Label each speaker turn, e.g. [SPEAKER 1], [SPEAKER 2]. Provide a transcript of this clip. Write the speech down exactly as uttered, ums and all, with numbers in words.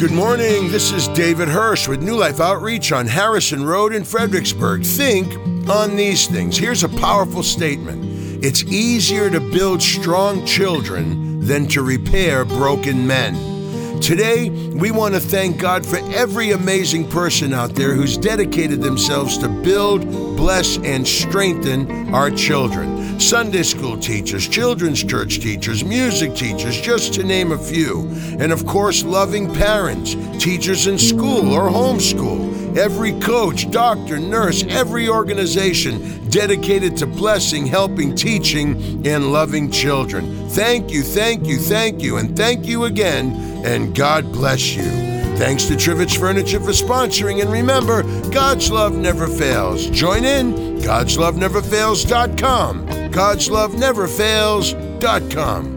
[SPEAKER 1] Good morning. This is David Hirsch with New Life Outreach on Harrison Road in Fredericksburg. Think on these things. Here's a powerful statement. It's easier to build strong children than to repair broken men. Today, we want to thank God for every amazing person out there who's dedicated themselves to build, bless, and strengthen our children. Sunday school teachers, children's church teachers, music teachers, just to name a few. And of course, loving parents, teachers in school or homeschool. Every coach, doctor, nurse, every organization dedicated to blessing, helping, teaching, and loving children. Thank you, thank you, thank you, and thank you again, and God bless you. Thanks to Trivich Furniture for sponsoring, and remember, God's love never fails. Join in, gods love never fails dot com, gods love never fails dot com.